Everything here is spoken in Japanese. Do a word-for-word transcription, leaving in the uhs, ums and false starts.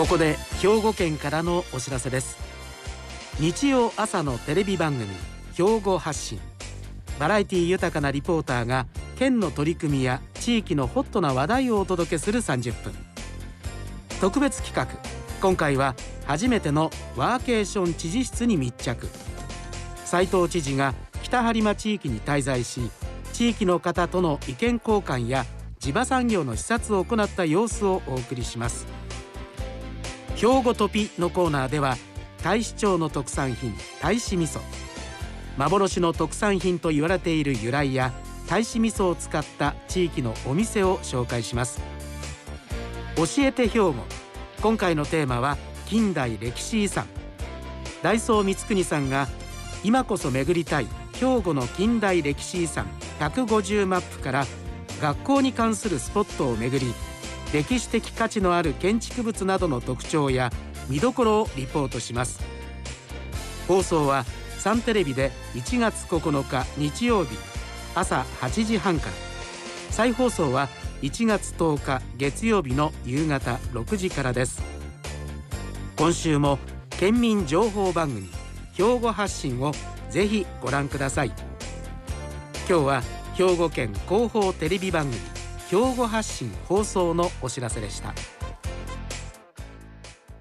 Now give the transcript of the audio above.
ここで兵庫県からのお知らせです。日曜朝のテレビ番組兵庫発信、バラエティ豊かなリポーターが県の取り組みや地域のホットな話題をお届けするさんじゅっぷん。特別企画、今回は初めてのワーケーション知事室に密着。斉藤知事が北播磨地域に滞在し、地域の方との意見交換や地場産業の視察を行った様子をお送りします。兵庫トピのコーナーでは、太子町の特産品太子味噌、幻の特産品と言われている由来や太子味噌を使った地域のお店を紹介します。教えて兵庫、今回のテーマは近代歴史遺産。ダイソー光国さんが今こそ巡りたい兵庫の近代歴史遺産ひゃくごじゅうマップから学校に関するスポットを巡り、歴史的価値のある建築物などの特徴や見どころをリポートします。放送はサンテレビでいちがつここのか日曜日朝はちじはんから、再放送はいちがつとおか月曜日の夕方ろくじからです。今週も県民情報番組兵庫発信をぜひご覧ください。今日は兵庫県広報テレビ番組兵庫発信放送のお知らせでした。